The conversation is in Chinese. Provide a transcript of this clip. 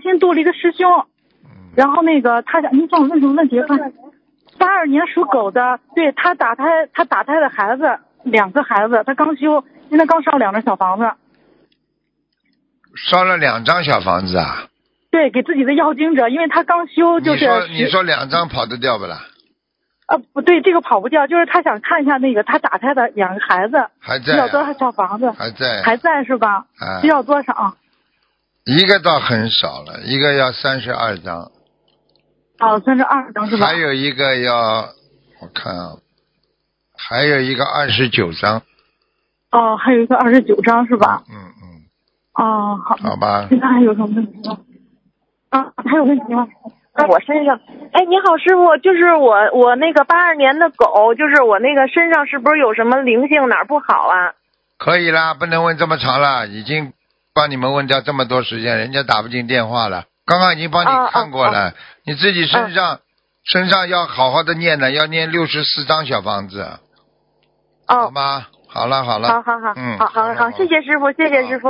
新度了一个师兄，然后那个他想，您帮我问什么问题？看，82年属狗的，对他打胎的孩子，2个孩子，他刚修，现在刚烧2张小房子。 烧了2张小房子啊？ 对，给自己的要经者，因为他刚修，就是你说2张跑得掉不啦？ 不对，这个跑不掉，就是他想看一下那个他打胎的2个孩子还在、 要多少小房子？还在是吧？需要多少？ 一个倒很少了，一个要32张。 哦，32张是吧？ 还有一个要，我看啊，还有一个29张。 哦，还有一个29张是吧？哦，好。 好吧。 其他还有什么问题吗？还有问题吗？ 我身上，哎，你好，师傅，就是我那个82年的狗，就是我那个身上是不是有什么灵性，哪儿不好啊？ 可以啦，不能问这么长了，已经帮你们问掉这么多时间，人家打不进电话了。刚刚已经帮你看过了，你自己身上要好好的念的，要念64张小房子。好吗？好了。 好，好，谢谢师傅，谢谢师傅。